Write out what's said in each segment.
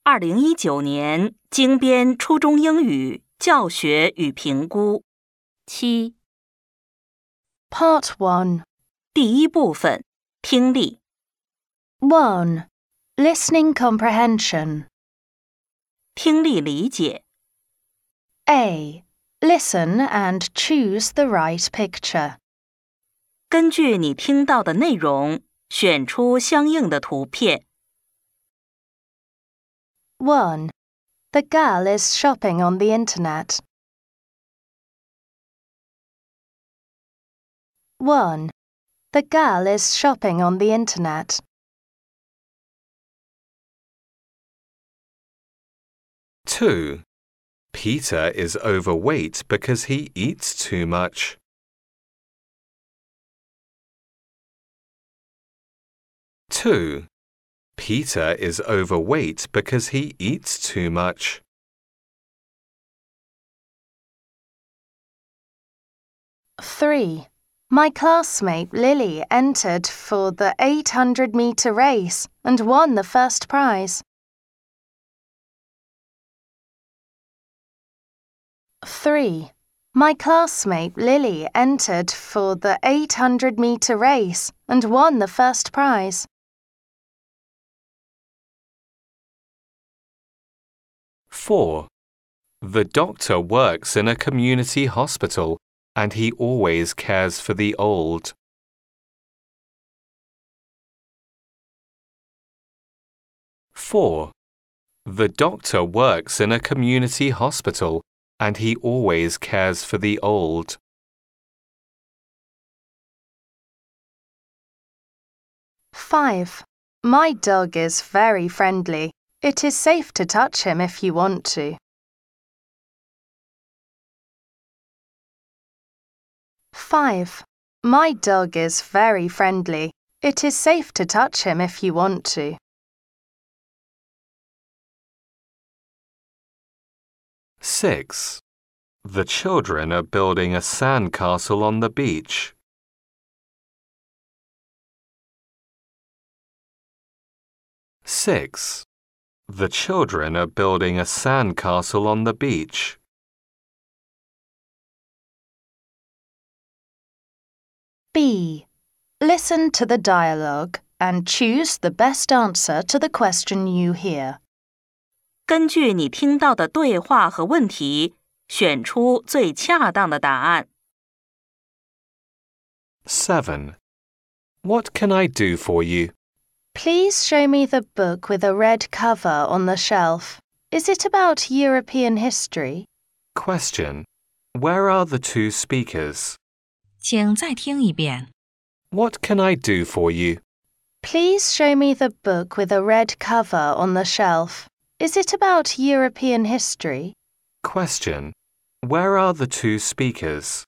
2019年精编初中英语教学与评估。7. Part 1. 第一部分，听力。 1. Listening comprehension. 听力理解。 A. Listen and choose the right picture. 根据你听到的内容，选出相应的图片。 1. The girl is shopping on the internet. 1. The girl is shopping on the internet. 2. Peter is overweight because he eats too much. 2. Peter is overweight because he eats too much. 3. My classmate Lily entered for the 800-meter race and won the first prize. 3. My classmate Lily entered for the 800-meter race and won the first prize. 4. The doctor works in a community hospital and he always cares for the old. 4. The doctor works in a community hospital and he always cares for the old. 5. My dog is very friendly. It is safe to touch him if you want to. 5. My dog is very friendly. It is safe to touch him if you want to. 6. The children are building a sandcastle on the beach. 6. The children are building a sandcastle on the beach. B. Listen to the dialogue and choose the best answer to the question you hear. 根据你听到的对话和问题，选出最恰当的答案。 7. What can I do for you? Please show me the book with a red cover on the shelf. Is it about European history? Question. Where are the two speakers? 请再听一遍。 What can I do for you? Please show me the book with a red cover on the shelf. Is it about European history? Question. Where are the two speakers?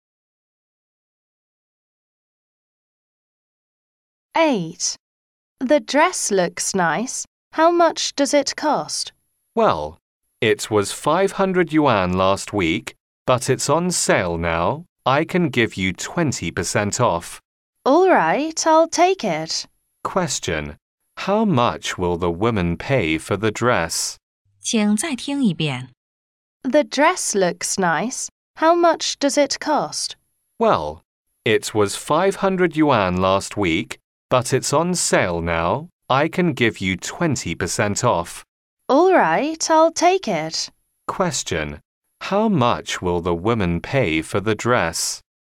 8. The dress looks nice. How much does it cost? Well, it was 500 yuan last week, but it's on sale now. I can give you 20% off. All right, I'll take it. Question. How much will the woman pay for the dress? 请再听一遍。 The dress looks nice. How much does it cost? Well, it was 500 yuan last week, but it's on sale now. I can give you 20% off. All right, I'll take it. Question. How much will the woman pay for the dress?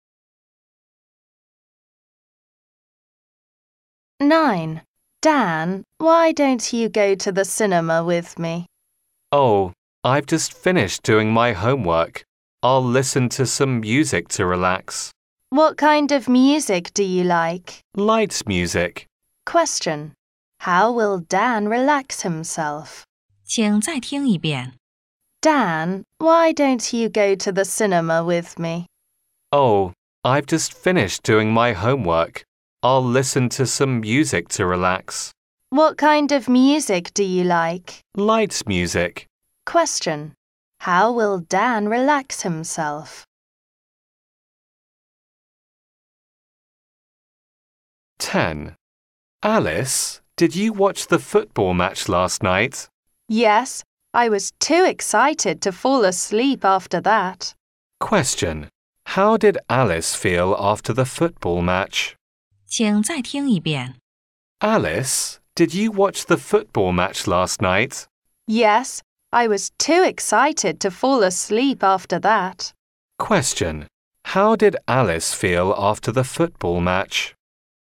9. Dan, why don't you go to the cinema with me? Oh, I've just finished doing my homework. I'll listen to some music to relax. What kind of music do you like? Light music. Question. How will Dan relax himself? 请再听一遍。 Dan, why don't you go to the cinema with me? Oh, I've just finished doing my homework. I'll listen to some music to relax. What kind of music do you like? Light music. Question. How will Dan relax himself? 10. Alice, did you watch the football match last night? Yes, I was too excited to fall asleep after that. Question. How did Alice feel after the football match? 请再听一遍。 Alice, did you watch the football match last night? Yes, I was too excited to fall asleep after that. Question. How did Alice feel after the football match?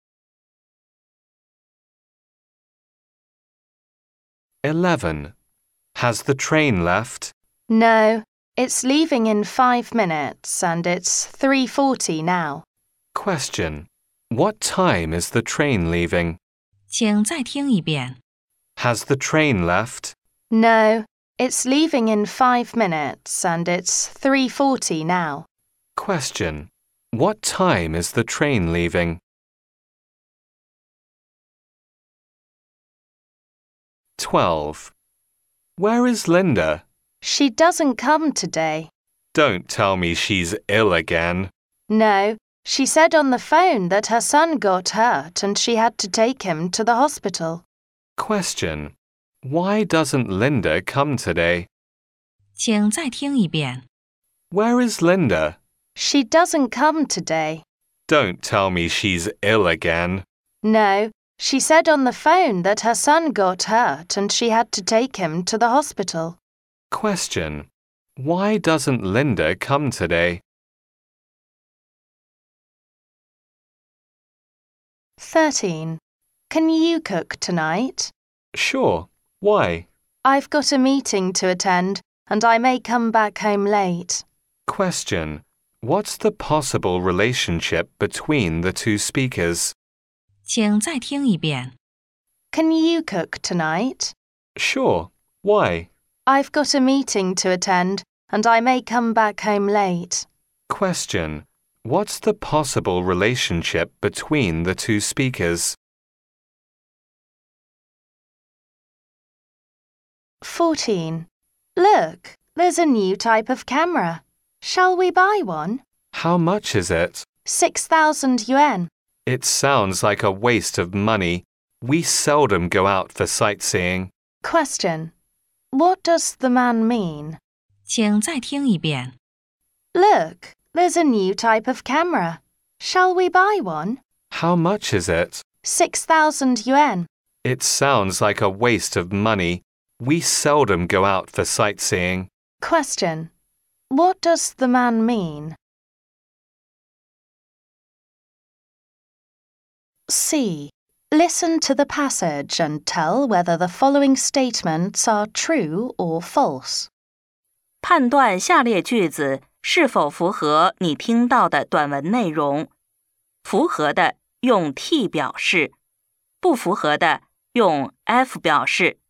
(11) Has the train left? No, it's leaving in 5 minutes and it's 3:40 now. Question. What time is the train leaving? 请再听一遍。 Has the train left? No, it's leaving in 5 minutes and it's 3:40 now. Question. What time is the train leaving? 12. Where is Linda? She doesn't come today. Don't tell me she's ill again. No, she said on the phone that her son got hurt and she had to take him to the hospital. Question. Why doesn't Linda come today? 请再听一遍。 Where is Linda? She doesn't come today. Don't tell me she's ill again. No, she said on the phone that her son got hurt and she had to take him to the hospital. Question. Why doesn't Linda come today? 13. Can you cook tonight? Sure. Why? I've got a meeting to attend and I may come back home late. Question. What's the possible relationship between the two speakers? 请再听一遍。 Can you cook tonight? Sure. Why? I've got a meeting to attend and I may come back home late. Question. What's the possible relationship between the two speakers? 14. Look, there's a new type of camera. Shall we buy one? How much is it? 6,000 yuan. It sounds like a waste of money. We seldom go out for sightseeing. Question. What does the man mean? 请再听一遍。 Look, there's a new type of camera. Shall we buy one? How much is it? 6,000 yuan. It sounds like a waste of money. We seldom go out for sightseeing. Question. What does the man mean? C. Listen to the passage and tell whether the following statements are true or false. 判断下列句子是否符合你听到的短文内容。符合的用 T 表示，不符合的用 F 表示。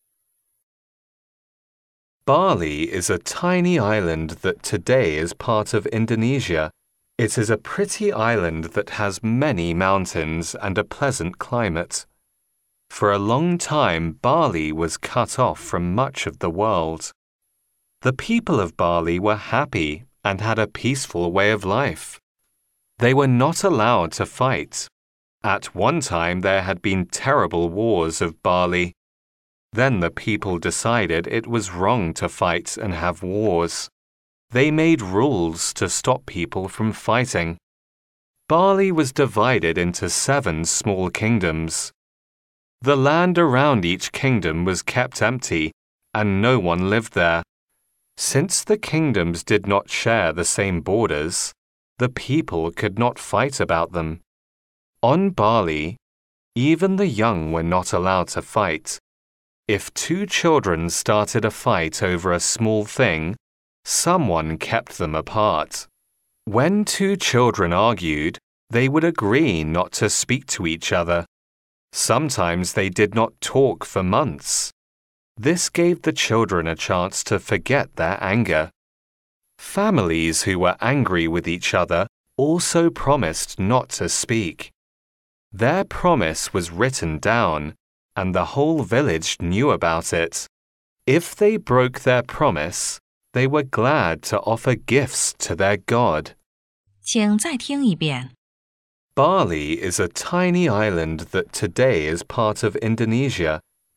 Bali is a tiny island that today is part of Indonesia. It is a pretty island that has many mountains and a pleasant climate. For a long time, Bali was cut off from much of the world. The people of Bali were happy and had a peaceful way of life. They were not allowed to fight. At one time, there had been terrible wars of Bali. Then the people decided it was wrong to fight and have wars. They made rules to stop people from fighting. Bali was divided into 7 small kingdoms. The land around each kingdom was kept empty, and no one lived there. Since the kingdoms did not share the same borders, the people could not fight about them. On Bali, even the young were not allowed to fight. If 2 children started a fight over a small thing, someone kept them apart. When 2 children argued, they would agree not to speak to each other. Sometimes they did not talk for months. This gave the children a chance to forget their anger. Families who were angry with each other also promised not to speak. Their promise was written down, and the whole village knew about it. If they broke their promise, they were glad to offer gifts to their god. 请再听一遍。 Bali is a tiny island that today is part of Indonesia.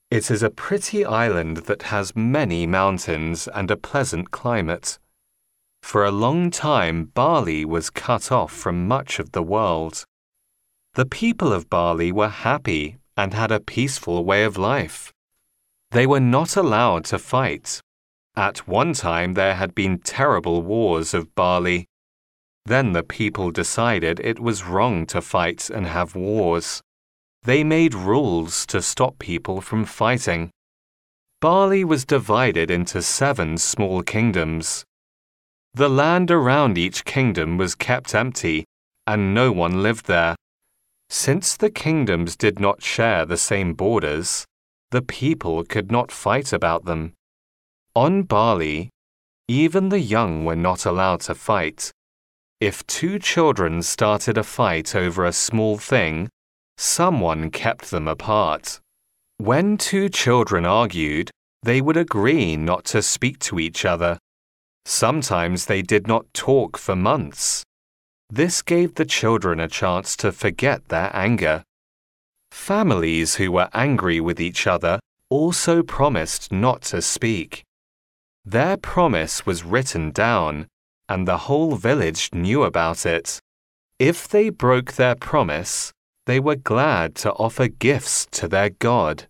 It is a pretty island that has many mountains and a pleasant climate. For a long time, Bali was cut off from much of the world. The people of Bali were happy and had a peaceful way of life. They were not allowed to fight. At one time, there had been terrible wars of Bali. Then the people decided it was wrong to fight and have wars. They made rules to stop people from fighting. Bali was divided into 7 small kingdoms. The land around each kingdom was kept empty, and no one lived there. Since the kingdoms did not share the same borders, the people could not fight about them. On Bali, even the young were not allowed to fight. If 2 children started a fight over a small thing, someone kept them apart. When 2 children argued, they would agree not to speak to each other. Sometimes they did not talk for months. This gave the children a chance to forget their anger. Families who were angry with each other also promised not to speak. Their promise was written down, and the whole village knew about it. If they broke their promise, they were glad to offer gifts to their God.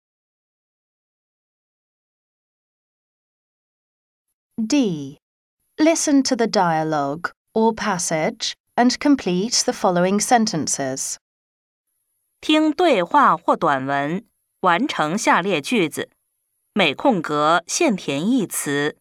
D. Listen to the dialogue or passage and complete the following sentences. 听对话或短文，完成下列句子，每空格现填一词。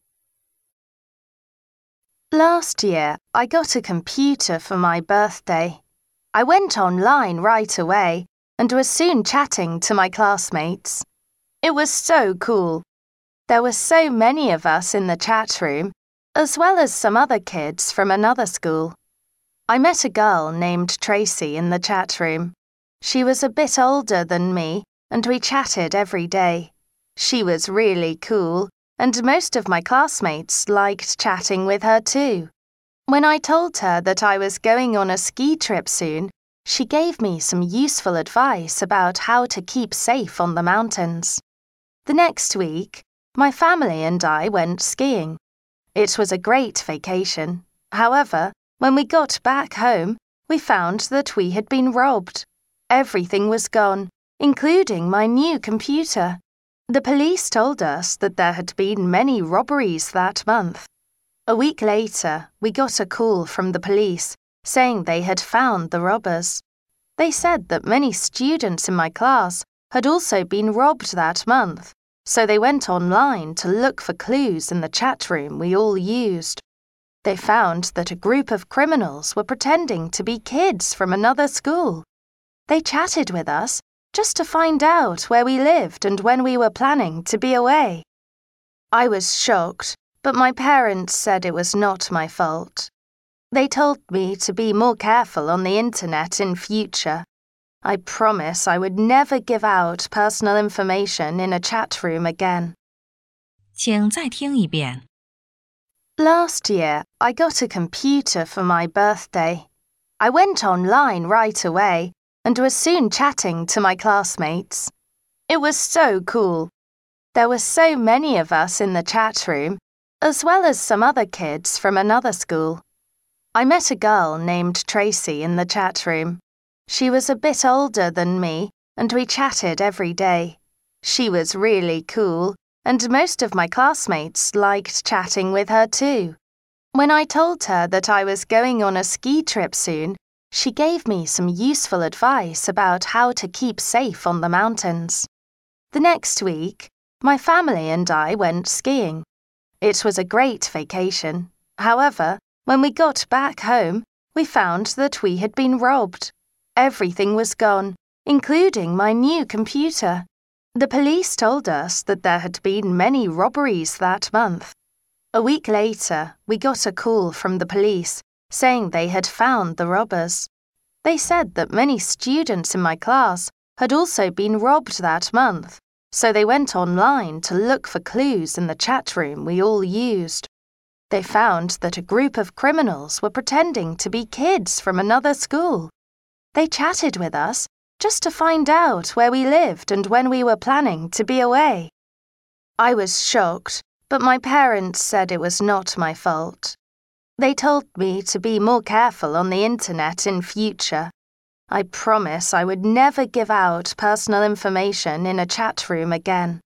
Last year, I got a computer for my birthday. I went online right away and was soon chatting to my classmates. It was so cool. There were so many of us in the chat room, as well as some other kids from another school. I met a girl named Tracy in the chat room. She was a bit older than me, and we chatted every day. She was really cool, and most of my classmates liked chatting with her too. When I told her that I was going on a ski trip soon, she gave me some useful advice about how to keep safe on the mountains. The next week, my family and I went skiing. It was a great vacation. However, when we got back home, we found that we had been robbed. Everything was gone, including my new computer. The police told us that there had been many robberies that month. A week later, we got a call from the police saying they had found the robbers. They said that many students in my class had also been robbed that month, so they went online to look for clues in the chat room we all used. They found that a group of criminals were pretending to be kids from another school. They chatted with us just to find out where we lived and when we were planning to be away. I was shocked, but my parents said it was not my fault. They told me to be more careful on the internet in future. I promise I would never give out personal information in a chat room again. 请再听一遍。 Last year, I got a computer for my birthday. I went online right away and was soon chatting to my classmates. It was so cool. There were so many of us in the chat room, as well as some other kids from another school. I met a girl named Tracy in the chat room. She was a bit older than me, and we chatted every day. She was really cool, and most of my classmates liked chatting with her too. When I told her that I was going on a ski trip soon, she gave me some useful advice about how to keep safe on the mountains. The next week, my family and I went skiing. It was a great vacation. However, when we got back home, we found that we had been robbed. Everything was gone, including my new computer. The police told us that there had been many robberies that month. A week later, we got a call from the police saying they had found the robbers. They said that many students in my class had also been robbed that month, so they went online to look for clues in the chat room we all used. They found that a group of criminals were pretending to be kids from another school. They chatted with us just to find out where we lived and when we were planning to be away. I was shocked, but my parents said it was not my fault. They told me to be more careful on the internet in future. I promise I would never give out personal information in a chat room again.